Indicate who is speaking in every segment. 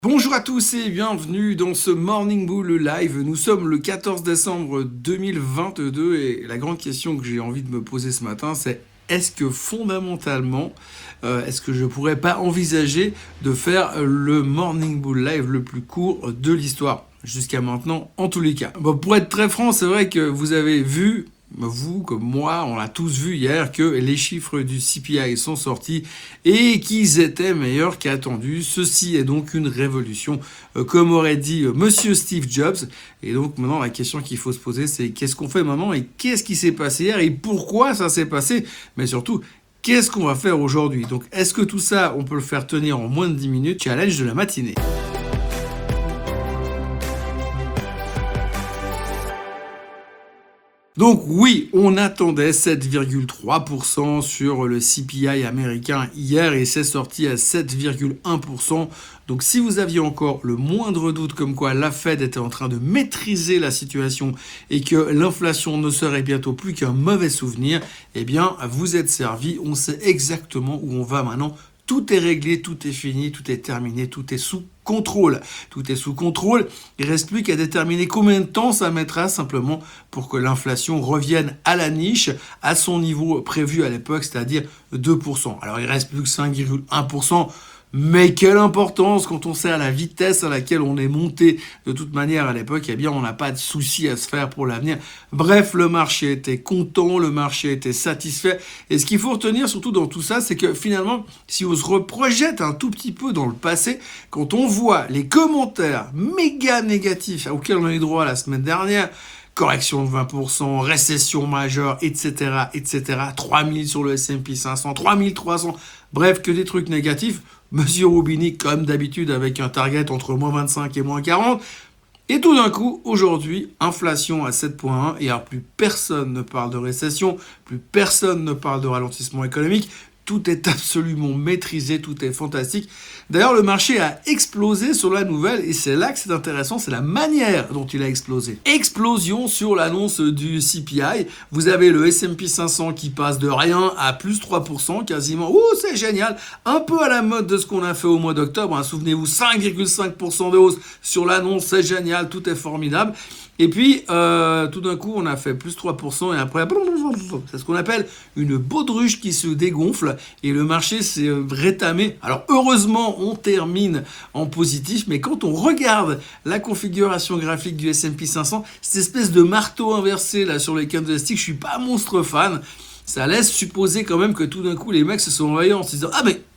Speaker 1: Bonjour à tous et bienvenue dans ce Morning Bull Live. Nous sommes le 14 décembre 2022 et la grande question que j'ai envie de me poser ce matin, c'est est-ce que fondamentalement, est-ce que je pourrais pas envisager de faire le Morning Bull Live le plus court de l'histoire jusqu'à maintenant, en tous les cas. Bon, pour être très franc, c'est vrai que vous avez vu, vous comme moi, on l'a tous vu hier, que les chiffres du CPI sont sortis et qu'ils étaient meilleurs qu'attendus. Ceci est donc une révolution, comme aurait dit Monsieur Steve Jobs. Et donc maintenant, la question qu'il faut se poser, c'est qu'est-ce qu'on fait maintenant et qu'est-ce qui s'est passé hier et pourquoi ça s'est passé, mais surtout, qu'est-ce qu'on va faire aujourd'hui? Donc, est-ce que tout ça, on peut le faire tenir en moins de 10 minutes? Challenge de la matinée. Donc oui, on attendait 7,3% sur le CPI américain hier et c'est sorti à 7,1%. Donc si vous aviez encore le moindre doute comme quoi la Fed était en train de maîtriser la situation et que l'inflation ne serait bientôt plus qu'un mauvais souvenir, eh bien vous êtes servi, on sait exactement où on va maintenant. Tout est réglé, tout est fini, tout est terminé, tout est sous contrôle. Tout est sous contrôle. Il ne reste plus qu'à déterminer combien de temps ça mettra simplement pour que l'inflation revienne à la niche, à son niveau prévu à l'époque, c'est-à-dire 2%. Alors il ne reste plus que 5,1%. Mais quelle importance quand on sait à la vitesse à laquelle on est monté de toute manière à l'époque, eh bien on n'a pas de souci à se faire pour l'avenir. Bref, le marché était content, le marché était satisfait. Et ce qu'il faut retenir surtout dans tout ça, c'est que finalement, si on se reprojette un tout petit peu dans le passé, quand on voit les commentaires méga négatifs auxquels on a eu droit la semaine dernière, correction de 20%, récession majeure, etc., etc., 3000 sur le S&P 500, 3300, bref, que des trucs négatifs. Monsieur Roubini, comme d'habitude, avec un target entre moins 25 et moins 40. Et tout d'un coup, aujourd'hui, inflation à 7,1 et alors plus personne ne parle de récession, plus personne ne parle de ralentissement économique. Tout est absolument maîtrisé, tout est fantastique. D'ailleurs, le marché a explosé sur la nouvelle et c'est là que c'est intéressant, c'est la manière dont il a explosé. Explosion sur l'annonce du CPI. Vous avez le S&P 500 qui passe de rien à plus 3% quasiment. Ouh, c'est génial. Un peu à la mode de ce qu'on a fait au mois d'octobre. Hein. Souvenez-vous, 5,5% de hausse sur l'annonce, c'est génial, tout est formidable. Et puis, tout d'un coup, on a fait plus 3% et après, c'est ce qu'on appelle une baudruche qui se dégonfle et le marché s'est rétamé. Alors, heureusement, on termine en positif, mais quand on regarde la configuration graphique du S&P 500, cette espèce de marteau inversé là sur les candlesticks, je suis pas monstre fan. Ça laisse supposer quand même que tout d'un coup, les mecs se sont réveillés en se disant «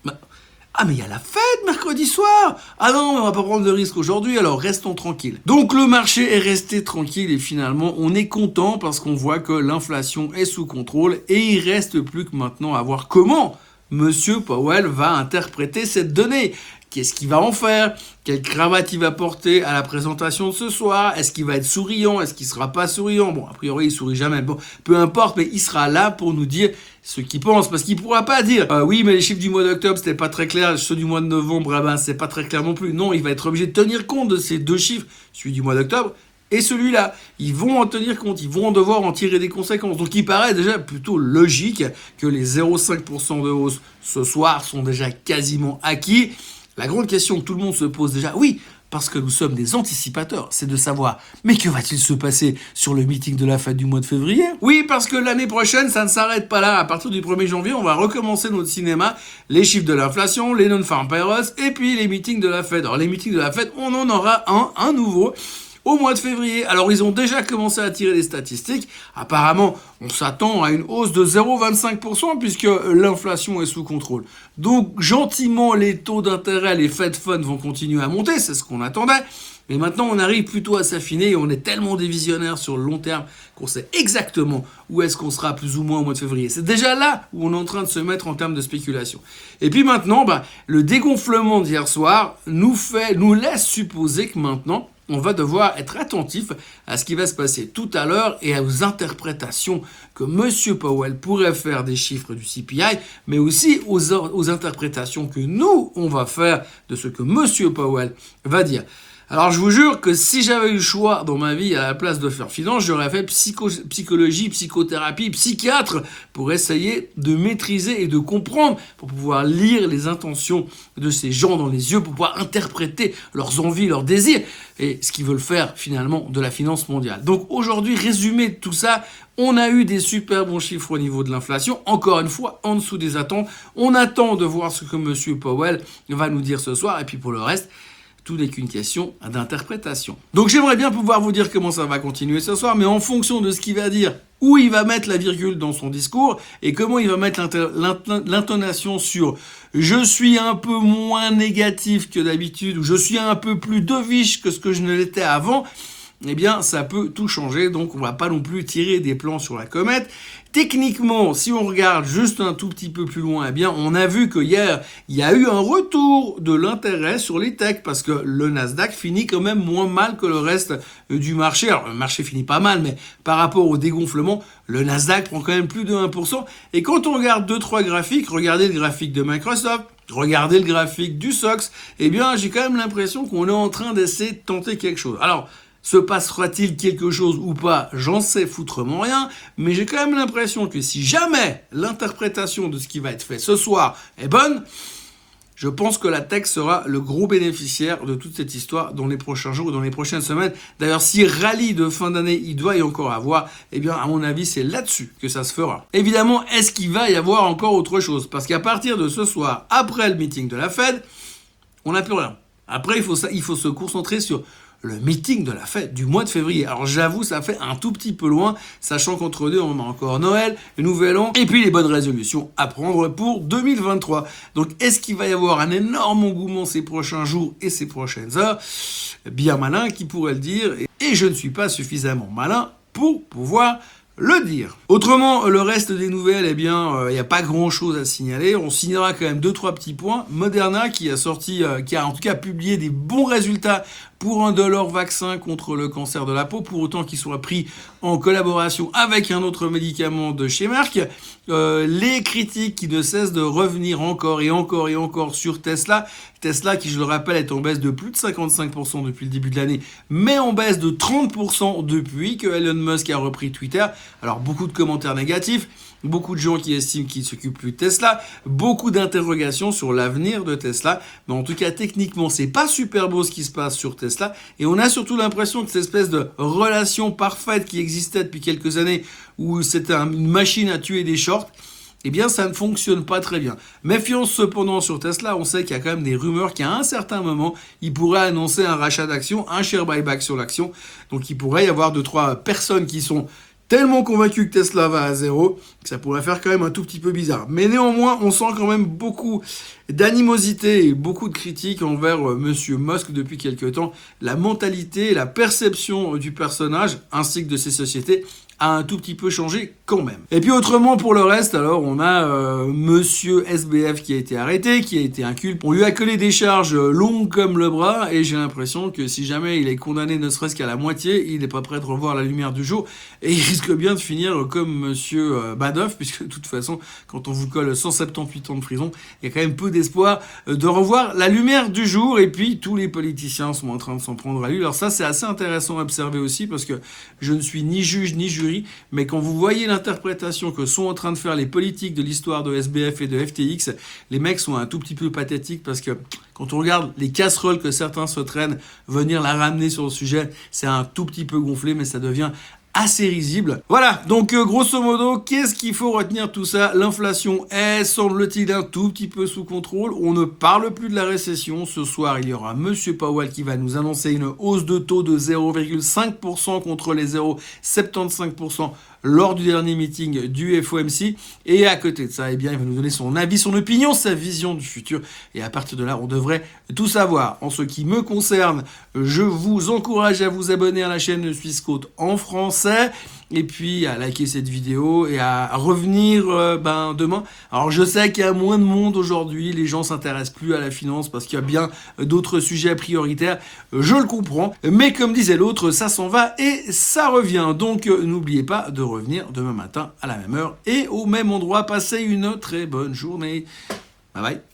Speaker 1: Ah mais il y a la fête mercredi soir. Ah non, mais on va pas prendre de risque aujourd'hui, alors restons tranquilles. » Donc le marché est resté tranquille et finalement on est content parce qu'on voit que l'inflation est sous contrôle et il reste plus que maintenant à voir comment Monsieur Powell va interpréter cette donnée. Qu'est-ce qu'il va en faire? Quelle cravate il va porter à la présentation de ce soir? Est-ce qu'il va être souriant? Est-ce qu'il sera pas souriant? Bon, a priori, il sourit jamais. Bon, peu importe, mais il sera là pour nous dire ce qu'il pense. Parce qu'il pourra pas dire oui, mais les chiffres du mois d'octobre, c'était pas très clair. Ceux du mois de novembre, c'est pas très clair non plus. Non, il va être obligé de tenir compte de ces deux chiffres, celui du mois d'octobre et celui-là. Ils vont en tenir compte, ils vont devoir en tirer des conséquences. Donc il paraît déjà plutôt logique que les 0,5% de hausse ce soir sont déjà quasiment acquis. La grande question que tout le monde se pose déjà, oui, parce que nous sommes des anticipateurs, c'est de savoir, mais que va-t-il se passer sur le meeting de la Fed du mois de février? Oui, parce que l'année prochaine, ça ne s'arrête pas là. À partir du 1er janvier, on va recommencer notre cinéma, les chiffres de l'inflation, les non-farm payrolls, et puis les meetings de la Fed. Alors les meetings de la Fed, on en aura un nouveau au mois de février. Alors, ils ont déjà commencé à tirer des statistiques. Apparemment, on s'attend à une hausse de 0,25% puisque l'inflation est sous contrôle. Donc, gentiment, les taux d'intérêt, les Fed Funds vont continuer à monter. C'est ce qu'on attendait. Mais maintenant, on arrive plutôt à s'affiner et on est tellement des visionnaires sur le long terme qu'on sait exactement où est-ce qu'on sera plus ou moins au mois de février. C'est déjà là où on est en train de se mettre en termes de spéculation. Et puis maintenant, le dégonflement d'hier soir nous laisse supposer que maintenant, on va devoir être attentif à ce qui va se passer tout à l'heure et aux interprétations que M. Powell pourrait faire des chiffres du CPI, mais aussi aux interprétations que nous, on va faire de ce que M. Powell va dire. Alors je vous jure que si j'avais eu le choix dans ma vie à la place de faire finance, j'aurais fait psychologie, psychothérapie, psychiatre pour essayer de maîtriser et de comprendre, pour pouvoir lire les intentions de ces gens dans les yeux, pour pouvoir interpréter leurs envies, leurs désirs et ce qu'ils veulent faire finalement de la finance mondiale. Donc aujourd'hui, résumé de tout ça, on a eu des super bons chiffres au niveau de l'inflation, encore une fois en dessous des attentes. On attend de voir ce que M. Powell va nous dire ce soir et puis pour le reste, tout n'est qu'une question d'interprétation. Donc j'aimerais bien pouvoir vous dire comment ça va continuer ce soir, mais en fonction de ce qu'il va dire, où il va mettre la virgule dans son discours, et comment il va mettre l'intonation sur « je suis un peu moins négatif que d'habitude » ou « je suis un peu plus dovish que ce que je ne l'étais avant », eh bien, ça peut tout changer, donc on va pas non plus tirer des plans sur la comète. Techniquement, si on regarde juste un tout petit peu plus loin, eh bien, on a vu que hier, il y a eu un retour de l'intérêt sur les techs, parce que le Nasdaq finit quand même moins mal que le reste du marché. Alors, le marché finit pas mal, mais par rapport au dégonflement, le Nasdaq prend quand même plus de 1%. Et quand on regarde 2-3 graphiques, regardez le graphique de Microsoft, regardez le graphique du SOX, eh bien, j'ai quand même l'impression qu'on est en train d'essayer de tenter quelque chose. Alors, se passera-t-il quelque chose ou pas? J'en sais foutrement rien, mais j'ai quand même l'impression que si jamais l'interprétation de ce qui va être fait ce soir est bonne, je pense que la tech sera le gros bénéficiaire de toute cette histoire dans les prochains jours ou dans les prochaines semaines. D'ailleurs, si rallye de fin d'année il doit y encore avoir, eh bien, à mon avis, c'est là-dessus que ça se fera. Évidemment, est-ce qu'il va y avoir encore autre chose? Parce qu'à partir de ce soir, après le meeting de la Fed, on n'a plus rien. Après, il faut se concentrer sur le meeting de la fête du mois de février. Alors j'avoue, ça fait un tout petit peu loin, sachant qu'entre deux, on a encore Noël, le Nouvel An, et puis les bonnes résolutions à prendre pour 2023. Donc est-ce qu'il va y avoir un énorme engouement ces prochains jours et ces prochaines heures? Bien malin qui pourrait le dire, et je ne suis pas suffisamment malin pour pouvoir le dire. Autrement, le reste des nouvelles, eh bien, il n'y a pas grand-chose à signaler. On signalera quand même 2-3 petits points. Moderna qui a en tout cas publié des bons résultats pour un de leurs vaccins contre le cancer de la peau, pour autant qu'il soit pris en collaboration avec un autre médicament de chez Merck. Les critiques qui ne cessent de revenir encore et encore et encore sur Tesla. Tesla qui, je le rappelle, est en baisse de plus de 55% depuis le début de l'année, mais en baisse de 30% depuis que Elon Musk a repris Twitter. Alors, beaucoup de commentaires négatifs, beaucoup de gens qui estiment qu'il ne s'occupe plus de Tesla, beaucoup d'interrogations sur l'avenir de Tesla. Mais en tout cas, techniquement, c'est pas super beau ce qui se passe sur Tesla. Et on a surtout l'impression que cette espèce de relation parfaite qui existait depuis quelques années, où c'était une machine à tuer des shorts, eh bien, ça ne fonctionne pas très bien. Méfiance cependant sur Tesla, on sait qu'il y a quand même des rumeurs qu'à un certain moment, il pourrait annoncer un rachat d'actions, un share buyback sur l'action. Donc, il pourrait y avoir 2-3 personnes qui sont tellement convaincues que Tesla va à zéro, que ça pourrait faire quand même un tout petit peu bizarre. Mais néanmoins, on sent quand même beaucoup d'animosité et beaucoup de critiques envers Monsieur Musk depuis quelque temps. La mentalité, la perception du personnage, ainsi que de ses sociétés, a un tout petit peu changé quand même. Et puis autrement pour le reste, alors on a Monsieur SBF qui a été arrêté, qui a été inculpé. On lui a collé des charges longues comme le bras et j'ai l'impression que si jamais il est condamné ne serait-ce qu'à la moitié, il n'est pas prêt de revoir la lumière du jour et il risque bien de finir comme Monsieur Madoff, puisque de toute façon, quand on vous colle 178 ans de prison, il y a quand même peu d'espoir de revoir la lumière du jour. Et puis tous les politiciens sont en train de s'en prendre à lui. Alors ça, c'est assez intéressant à observer aussi parce que je ne suis ni juge ni jury, mais quand vous voyez l'interprétation que sont en train de faire les politiques de l'histoire de SBF et de FTX, les mecs sont un tout petit peu pathétiques parce que quand on regarde les casseroles que certains se traînent, venir la ramener sur le sujet, c'est un tout petit peu gonflé, mais ça devient assez risible. Voilà, donc grosso modo, qu'est-ce qu'il faut retenir de tout ça? L'inflation est, semble-t-il, un tout petit peu sous contrôle. On ne parle plus de la récession. Ce soir, il y aura Monsieur Powell qui va nous annoncer une hausse de taux de 0,5% contre les 0,75% lors du dernier meeting du FOMC. Et à côté de ça, eh bien, il va nous donner son avis, son opinion, sa vision du futur. Et à partir de là, on devrait tout savoir. En ce qui me concerne, je vous encourage à vous abonner à la chaîne Swissquote en français. Et puis à liker cette vidéo et à revenir demain. Alors je sais qu'il y a moins de monde aujourd'hui, les gens s'intéressent plus à la finance parce qu'il y a bien d'autres sujets prioritaires, je le comprends, mais comme disait l'autre, ça s'en va et ça revient. Donc n'oubliez pas de revenir demain matin à la même heure et au même endroit. Passez une très bonne journée. Bye bye.